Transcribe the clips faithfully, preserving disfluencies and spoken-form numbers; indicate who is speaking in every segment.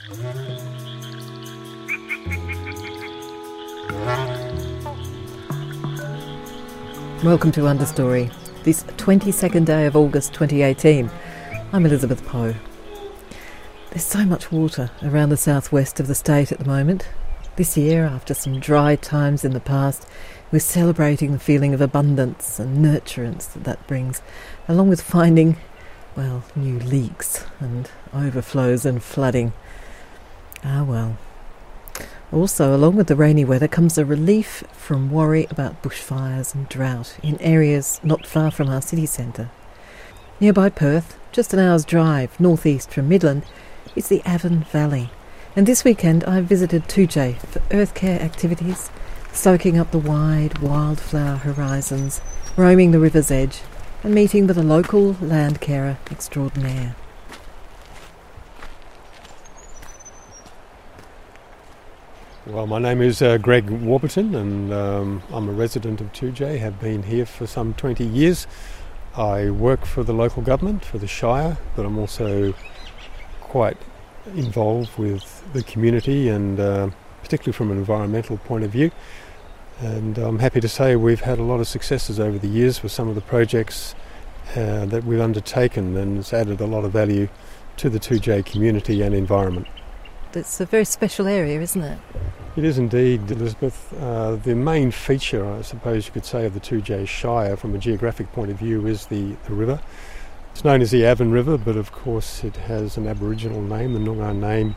Speaker 1: Welcome to Understory, this twenty-second day of August twenty eighteen. I'm Elizabeth Poe. There's so much water around the southwest of the state at the moment. This year, after some dry times in the past, we're celebrating the feeling of abundance and nurturance that that brings, along with finding, well, new leaks and overflows and flooding. Ah, well. Also, along with the rainy weather comes a relief from worry about bushfires and drought in areas not far from our city centre. Nearby Perth, just an hour's drive northeast from Midland, is the Avon Valley. And this weekend I visited two J for earth care activities, soaking up the wide wildflower horizons, roaming the river's edge, and meeting with a local land carer extraordinaire.
Speaker 2: Well, my name is uh, Greg Warburton, and um, I'm a resident of two J, have been here for some twenty years. I work for the local government, for the Shire, but I'm also quite involved with the community, and uh, particularly from an environmental point of view. And I'm happy to say we've had a lot of successes over the years with some of the projects uh, that we've undertaken, and it's added a lot of value to the two J community and environment.
Speaker 1: It's a very special area, isn't it?
Speaker 2: It is indeed, Elizabeth. Uh, the main feature, I suppose you could say, of the two J Shire from a geographic point of view is the, the river. It's known as the Avon River, but of course it has an Aboriginal name. The Noongar name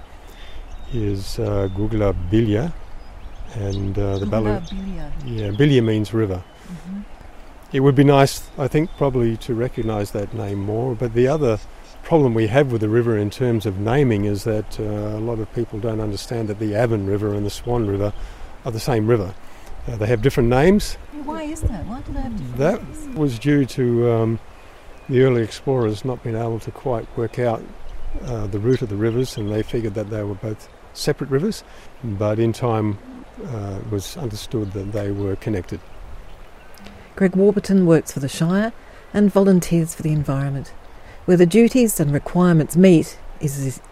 Speaker 2: is uh, Googla Bilya, and uh, the Bala. Yeah, Bilya means river. Mm-hmm. It would be nice, I think, probably to recognise that name more, but the other problem we have with the river in terms of naming is that uh, a lot of people don't understand that the Avon River and the Swan River are the same river. Uh, they have different names.
Speaker 1: Why is that? Why do they have different
Speaker 2: that
Speaker 1: names?
Speaker 2: That was due to um, the early explorers not being able to quite work out uh, the route of the rivers, and they figured that they were both separate rivers, but in time uh, it was understood that they were connected.
Speaker 1: Greg Warburton works for the Shire and volunteers for the environment. Where the duties and requirements meet is his,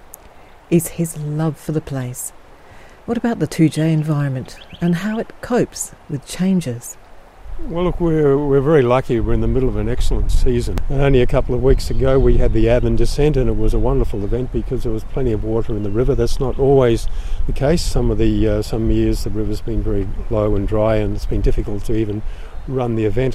Speaker 1: is his love for the place. What about the two J environment and how it copes with changes?
Speaker 2: Well, look, we're, we're very lucky. We're in the middle of an excellent season. And only a couple of weeks ago we had the Avon Descent, and it was a wonderful event because there was plenty of water in the river. That's not always the case. Some of the uh, some years the river's been very low and dry, and it's been difficult to even run the event.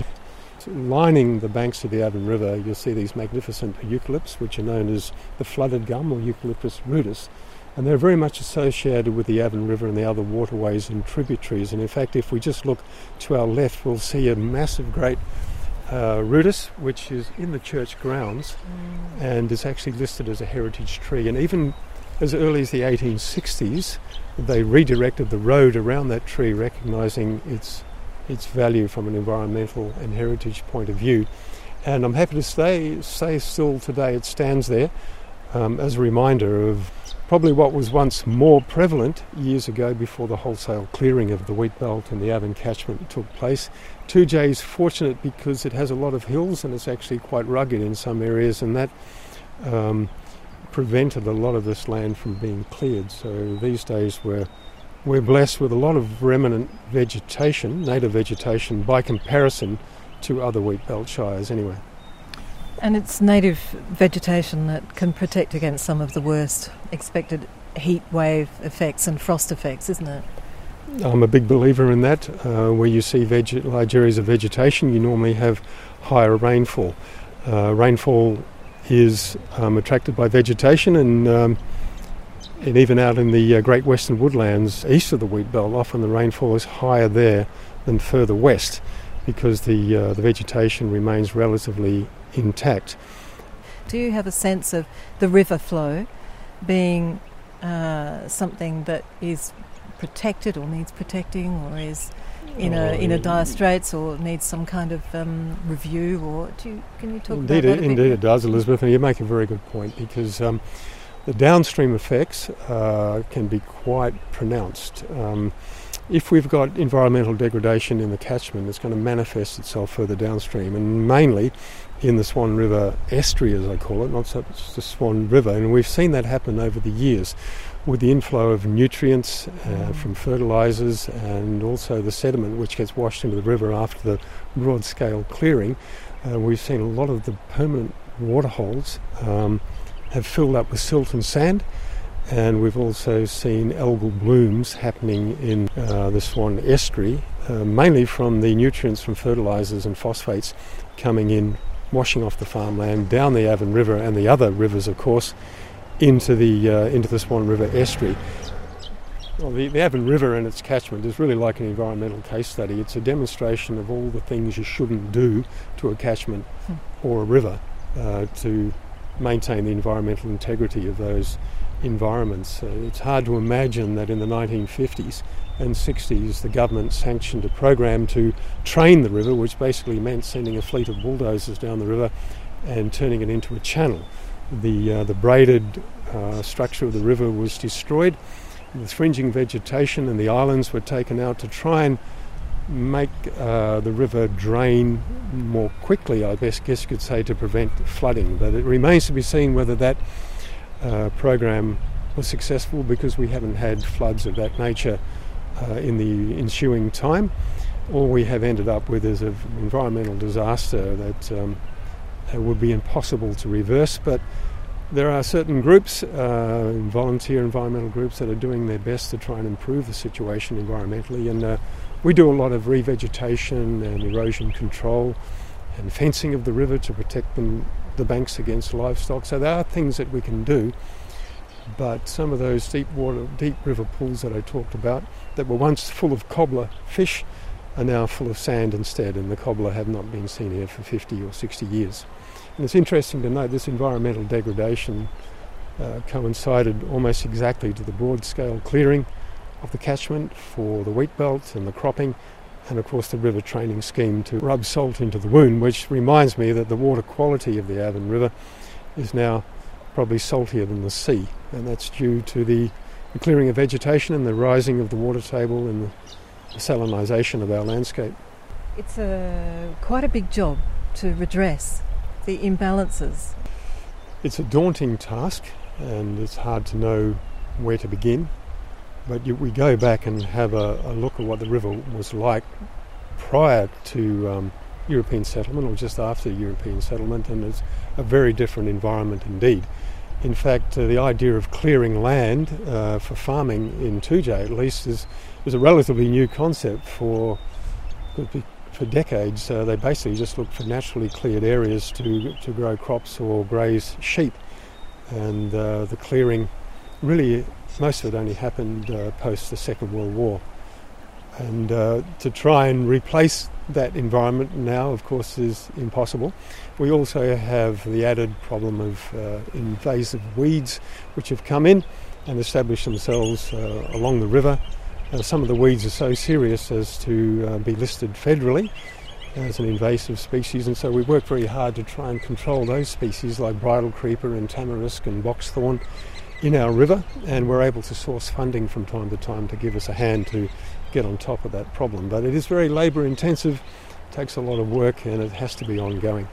Speaker 2: Lining the banks of the Avon River, you'll see these magnificent eucalypts, which are known as the flooded gum, or Eucalyptus rudus, and they're very much associated with the Avon River and the other waterways and tributaries. And in fact, if we just look to our left, we'll see a massive great uh, rudus, which is in the church grounds mm. and is actually listed as a heritage tree. And even as early as the eighteen sixties, they redirected the road around that tree, recognising its its value from an environmental and heritage point of view. And I'm happy to say, say still today it stands there um, as a reminder of probably what was once more prevalent years ago before the wholesale clearing of the wheat belt and the Avon catchment took place. two J is fortunate because it has a lot of hills and it's actually quite rugged in some areas, and that um, prevented a lot of this land from being cleared. So these days we're We're blessed with a lot of remnant vegetation, native vegetation, by comparison to other wheat belt shires anyway.
Speaker 1: And it's native vegetation that can protect against some of the worst expected heat wave effects and frost effects, isn't it?
Speaker 2: I'm a big believer in that. Uh, where you see veg- large areas of vegetation, you normally have higher rainfall. Uh, rainfall is um, attracted by vegetation, and um, And even out in the uh, Great Western Woodlands east of the wheat belt, often the rainfall is higher there than further west because the uh, the vegetation remains relatively intact.
Speaker 1: Do you have a sense of the river flow being uh, something that is protected or needs protecting, or is in a in a dire straits, or needs some kind of um, review? Or do you, can you talk
Speaker 2: indeed,
Speaker 1: about that a
Speaker 2: Indeed
Speaker 1: bit?
Speaker 2: it does, Elizabeth, and you make a very good point, because um, the downstream effects uh, can be quite pronounced. Um, if we've got environmental degradation in the catchment, it's going to manifest itself further downstream, and mainly in the Swan River estuary, as I call it, not so much the Swan River. And we've seen that happen over the years with the inflow of nutrients uh, from fertilisers and also the sediment which gets washed into the river after the broad-scale clearing. Uh, we've seen a lot of the permanent waterholes um, have filled up with silt and sand, and we've also seen algal blooms happening in uh, the Swan estuary, uh, mainly from the nutrients from fertilisers and phosphates coming in, washing off the farmland, down the Avon River and the other rivers, of course, into the uh, into the Swan River estuary. Well, the, the Avon River and its catchment is really like an environmental case study. It's a demonstration of all the things you shouldn't do to a catchment hmm. or a river uh, to maintain the environmental integrity of those environments. Uh, it's hard to imagine that in the nineteen fifties and sixties the government sanctioned a program to train the river, which basically meant sending a fleet of bulldozers down the river and turning it into a channel. The, uh, the braided uh, structure of the river was destroyed. The fringing vegetation and the islands were taken out to try and make uh, the river drain more quickly, I guess you could say, to prevent flooding. But it remains to be seen whether that uh, program was successful, because we haven't had floods of that nature uh, in the ensuing time. All we have ended up with is an environmental disaster that um, would be impossible to reverse. But there are certain groups, uh, volunteer environmental groups, that are doing their best to try and improve the situation environmentally, and uh, we do a lot of revegetation and erosion control and fencing of the river to protect them, the banks against livestock. So there are things that we can do, but some of those deep water, deep river pools that I talked about that were once full of cobbler fish are now full of sand instead, and the cobbler have not been seen here for fifty or sixty years. And it's interesting to note this environmental degradation uh, coincided almost exactly to the broad-scale clearing of the catchment for the wheat belt and the cropping, and of course the river training scheme to rub salt into the wound, which reminds me that the water quality of the Avon River is now probably saltier than the sea, and that's due to the, the clearing of vegetation and the rising of the water table and the, the salinisation of our landscape.
Speaker 1: It's a quite a big job to redress the imbalances.
Speaker 2: It's a daunting task, and it's hard to know where to begin. But you, we go back and have a, a look at what the river was like prior to um, European settlement, or just after European settlement, and it's a very different environment indeed. In fact, uh, the idea of clearing land uh, for farming in Toojay, at least, is, is a relatively new concept for for decades. Uh, they basically just looked for naturally cleared areas to to grow crops or graze sheep, and uh, the clearing really, most of it only happened uh, post the Second World War. And uh, to try and replace that environment now, of course, is impossible. We also have the added problem of uh, invasive weeds which have come in and established themselves uh, along the river. Uh, some of the weeds are so serious as to uh, be listed federally as an invasive species, and so we work very hard to try and control those species like bridal creeper and tamarisk and boxthorn in our river, and we're able to source funding from time to time to give us a hand to get on top of that problem. But it is very labour intensive, takes a lot of work, and it has to be ongoing.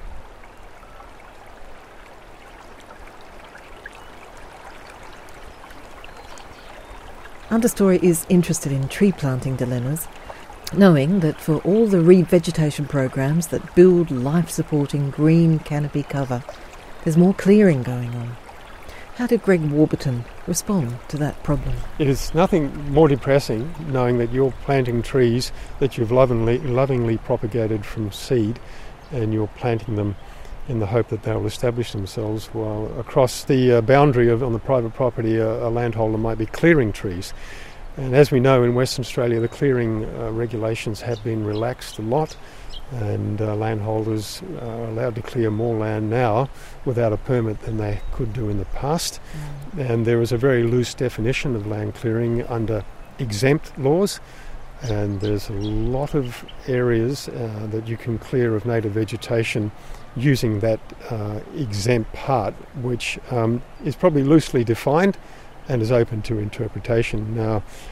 Speaker 1: Understory is interested in tree planting dilemmas, knowing that for all the revegetation programs that build life-supporting green canopy cover, there's more clearing going on. How did Greg Warburton respond to that problem?
Speaker 2: It is nothing more depressing knowing that you're planting trees that you've lovingly, lovingly propagated from seed, and you're planting them in the hope that they'll establish themselves, while across the uh, boundary of on the private property a, a landholder might be clearing trees. And as we know, in Western Australia the clearing uh, regulations have been relaxed a lot, and uh, landholders are allowed to clear more land now without a permit than they could do in the past. Mm. And there is a very loose definition of land clearing under exempt laws, and there's a lot of areas uh, that you can clear of native vegetation using that uh, exempt part, which um, is probably loosely defined and is open to interpretation. Now,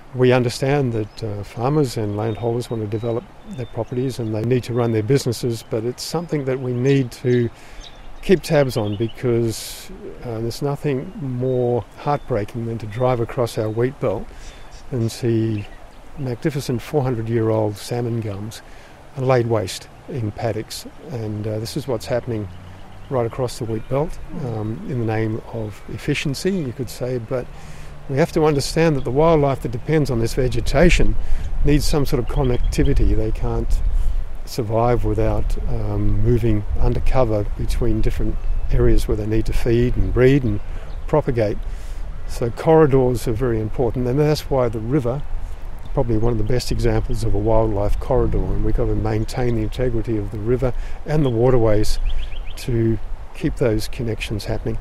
Speaker 2: We understand that uh, farmers and landholders want to develop their properties and they need to run their businesses, but it's something that we need to keep tabs on, because uh, there's nothing more heartbreaking than to drive across our wheat belt and see magnificent four hundred year old salmon gums laid waste in paddocks. And uh, this is what's happening right across the wheat belt um, in the name of efficiency, you could say, but we have to understand that the wildlife that depends on this vegetation needs some sort of connectivity. They can't survive without um, moving undercover between different areas where they need to feed and breed and propagate. So corridors are very important, and that's why the river, probably one of the best examples of a wildlife corridor, and we've got to maintain the integrity of the river and the waterways to keep those connections happening.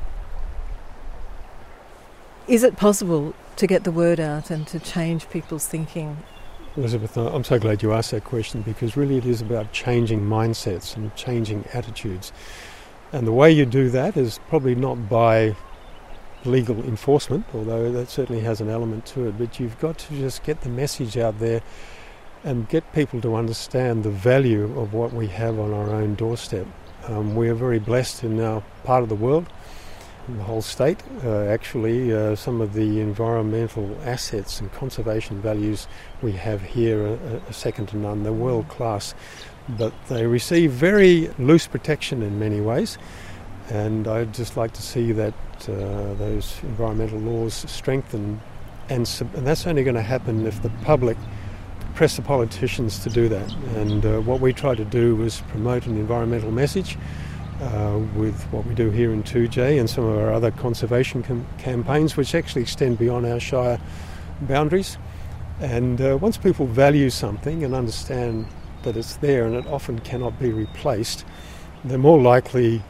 Speaker 1: Is it possible to get the word out and to change people's thinking?
Speaker 2: Elizabeth, I'm so glad you asked that question, because really it is about changing mindsets and changing attitudes. And the way you do that is probably not by legal enforcement, although that certainly has an element to it, but you've got to just get the message out there and get people to understand the value of what we have on our own doorstep. Um, we are very blessed in our part of the world, in the whole state. Uh, actually, uh, some of the environmental assets and conservation values we have here are, are second to none. They're world class, but they receive very loose protection in many ways. And I'd just like to see that uh, those environmental laws strengthen, and, sub- and that's only going to happen if the public press the politicians to do that. And uh, what we try to do is promote an environmental message uh, with what we do here in two J and some of our other conservation com- campaigns, which actually extend beyond our shire boundaries. And uh, once people value something and understand that it's there and it often cannot be replaced, they're more likely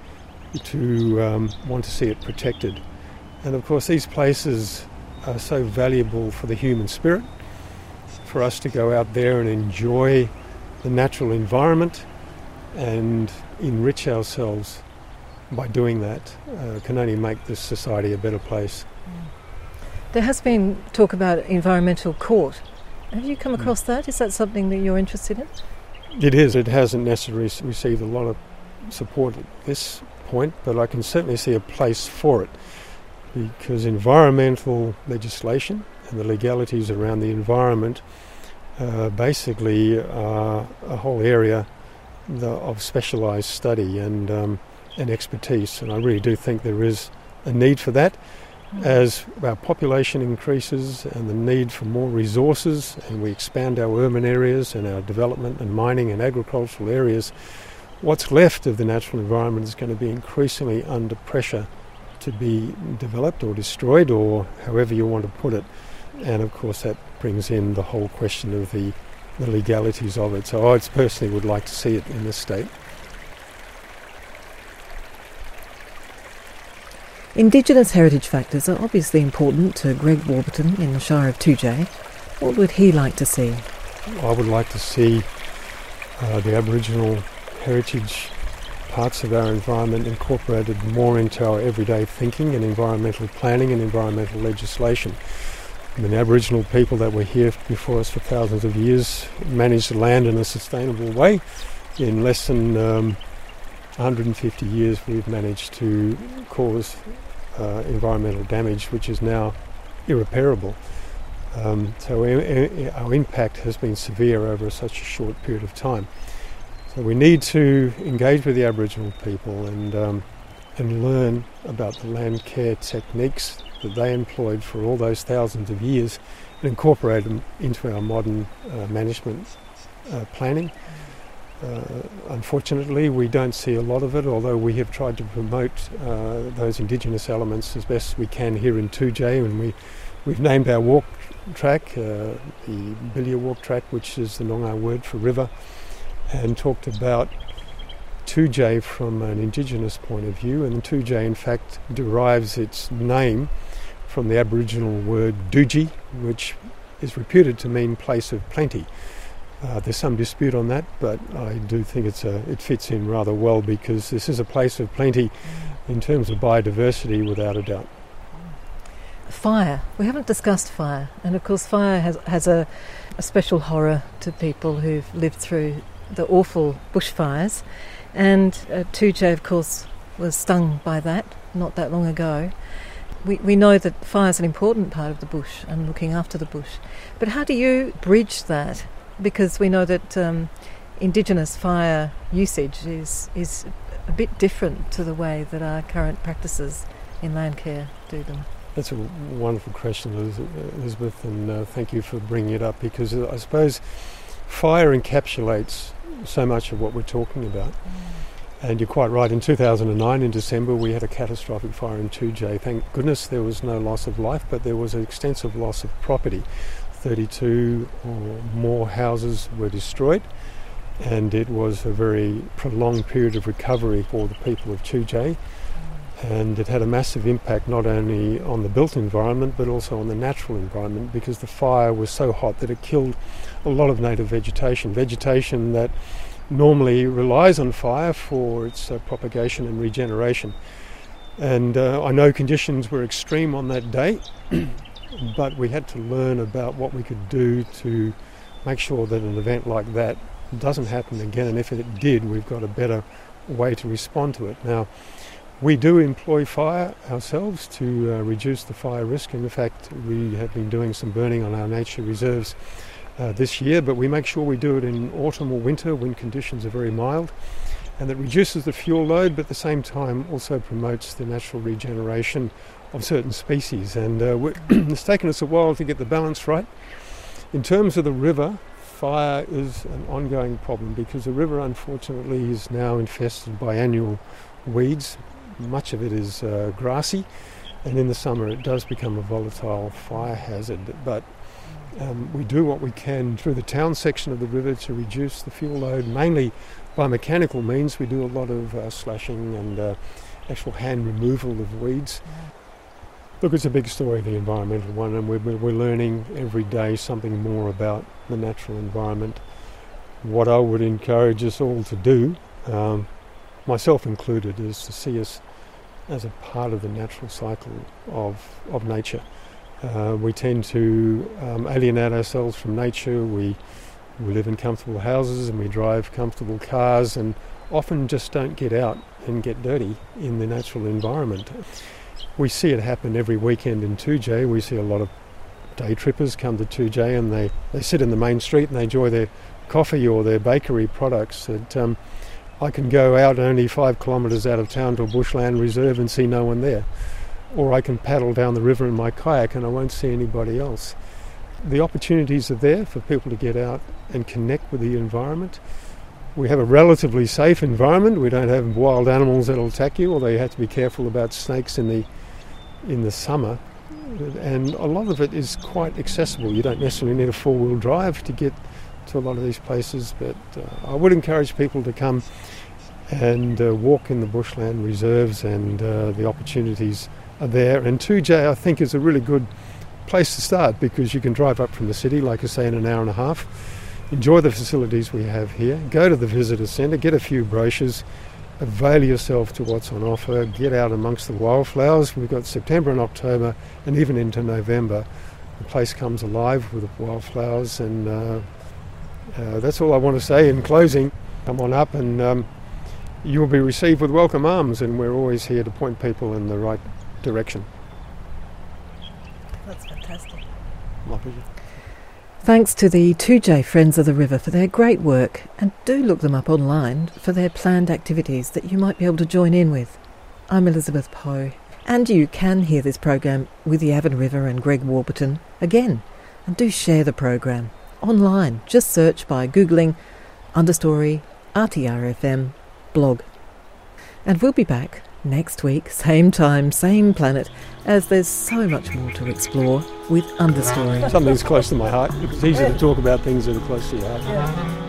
Speaker 2: to um, want to see it protected. And of course these places are so valuable for the human spirit, for us to go out there and enjoy the natural environment and enrich ourselves by doing that uh, can only make this society a better place.
Speaker 1: There has been talk about environmental court. Have you come across that? Is that something that you're interested in?
Speaker 2: It is. It hasn't necessarily received a lot of support at this point, but I can certainly see a place for it, because environmental legislation and the legalities around the environment uh, basically are a whole area the, of specialised study and um, and expertise, and I really do think there is a need for that. As our population increases and the need for more resources, and we expand our urban areas and our development and mining and agricultural areas, what's left of the natural environment is going to be increasingly under pressure to be developed or destroyed, or however you want to put it. And of course that brings in the whole question of the, the legalities of it. So I personally would like to see it in this state.
Speaker 1: Indigenous heritage factors are obviously important to Greg Warburton in the Shire of two J. What would he like to see?
Speaker 2: I would like to see uh, the Aboriginal heritage parts of our environment incorporated more into our everyday thinking and environmental planning and environmental legislation. I mean, Aboriginal people that were here before us for thousands of years managed the land in a sustainable way. In less than um, one hundred fifty years we've managed to cause uh, environmental damage which is now irreparable. Um, so our, our impact has been severe over such a short period of time. So we need to engage with the Aboriginal people and um, and learn about the land care techniques that they employed for all those thousands of years and incorporate them into our modern uh, management uh, planning. Uh, unfortunately, we don't see a lot of it, although we have tried to promote uh, those Indigenous elements as best we can here in two J, and we, we've named our walk track, uh, the Bilya Walk Track, which is the Noongar word for river, and talked about two J from an Indigenous point of view, and two J in fact derives its name from the Aboriginal word Dooji, which is reputed to mean place of plenty. Uh, there's some dispute on that, but I do think it's a, it fits in rather well, because this is a place of plenty in terms of biodiversity, without a doubt.
Speaker 1: fire. We haven't discussed fire, and of course fire has, has a, a special horror to people who've lived through the awful bushfires, and uh, two J of course was stung by that not that long ago. We, we know that fire is an important part of the bush and looking after the bush, but how do you bridge that? Because we know that um, Indigenous fire usage is, is a bit different to the way that our current practices in land care do them.
Speaker 2: That's a wonderful question, Elizabeth, and uh, thank you for bringing it up, because I suppose fire encapsulates so much of what we're talking about. Mm. And you're quite right, in two thousand nine, in December, we had a catastrophic fire in two J. Thank goodness there was no loss of life, but there was an extensive loss of property. thirty-two or more houses were destroyed, and it was a very prolonged period of recovery for the people of two J. And it had a massive impact not only on the built environment but also on the natural environment, because the fire was so hot that it killed a lot of native vegetation, vegetation that normally relies on fire for its uh, propagation and regeneration. And uh, I know conditions were extreme on that day, but we had to learn about what we could do to make sure that an event like that doesn't happen again, and if it did, we've got a better way to respond to it. Now, we do employ fire ourselves to uh, reduce the fire risk. In fact, we have been doing some burning on our nature reserves uh, this year, but we make sure we do it in autumn or winter when conditions are very mild, and that reduces the fuel load, but at the same time also promotes the natural regeneration of certain species. And uh, it's taken us a while to get the balance right. In terms of the river, fire is an ongoing problem because the river, unfortunately, is now infested by annual weeds. Much of it is uh, grassy, and in the summer it does become a volatile fire hazard. But um, we do what we can through the town section of the river to reduce the fuel load, mainly by mechanical means. We do a lot of uh, slashing and uh, actual hand removal of weeds. Look, it's a big story, the environmental one, and we're, we're learning every day something more about the natural environment. What I would encourage us all to do, um, myself included, is to see us as a part of the natural cycle of, of nature. Uh, we tend to um, alienate ourselves from nature. We, we live in comfortable houses and we drive comfortable cars and often just don't get out and get dirty in the natural environment. We see it happen every weekend in two J. We see a lot of day trippers come to two J and they, they sit in the main street and they enjoy their coffee or their bakery products. That, um, I can go out only five kilometres out of town to a bushland reserve and see no one there. Or I can paddle down the river in my kayak and I won't see anybody else. The opportunities are there for people to get out and connect with the environment. We have a relatively safe environment. We don't have wild animals that'll attack you, although you have to be careful about snakes in the in the summer. And a lot of it is quite accessible. You don't necessarily need a four-wheel drive to get to a lot of these places, but uh, I would encourage people to come and uh, walk in the bushland reserves, and uh, the opportunities are there. And two J, I think, is a really good place to start because you can drive up from the city, like I say, in an hour and a half, enjoy the facilities we have here, go to the visitor centre, get a few brochures, avail yourself to what's on offer, get out amongst the wildflowers. We've got September and October and even into November. The place comes alive with the wildflowers, and uh, Uh, that's all I want to say in closing. Come on up and um, you will be received with welcome arms, and we're always here to point people in the right direction.
Speaker 1: That's fantastic.
Speaker 2: My pleasure.
Speaker 1: Thanks to the two J Friends of the River for their great work, and do look them up online for their planned activities that you might be able to join in with. I'm Elizabeth Poe, and you can hear this program with the Avon River and Greg Warburton again, and do share the program. Online, just search by googling Understory R T R F M blog. And we'll be back next week, same time, same planet, as there's so much more to explore with Understory.
Speaker 2: Something that's close to my heart. It's easy to talk about things that are close to your heart.
Speaker 1: Yeah.